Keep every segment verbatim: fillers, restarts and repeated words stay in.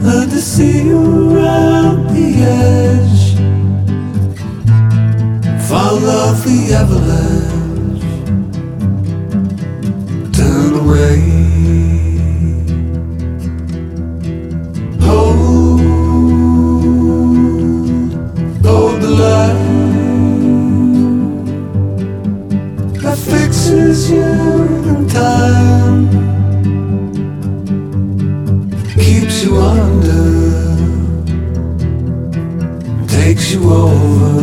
Learn to see around the edge. Follow the avalanche. Turn away. Hold, hold the line that fixes you in time, keeps you under, takes you over.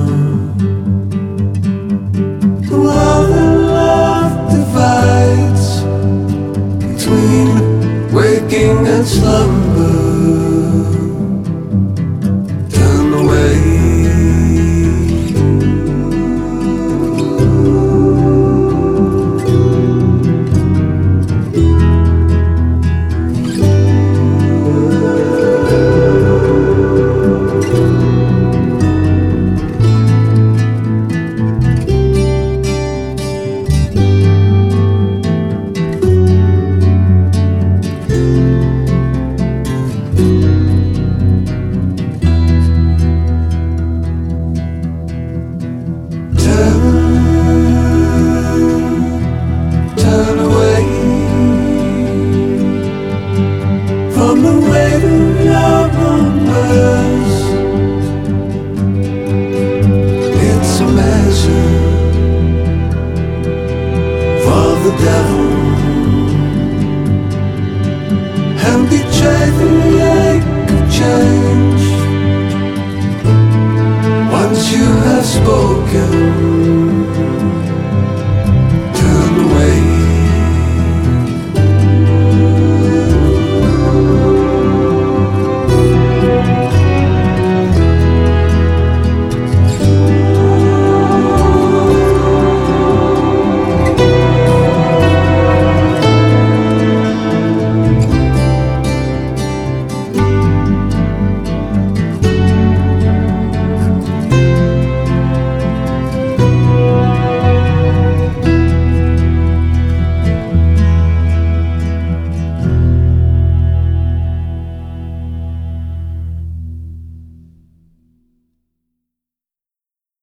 While the love divides between waking and slumber, turn away. Turn away from the weight of your numbers. It's a measure for the devil, and betray the ache of change. Once you have spoken,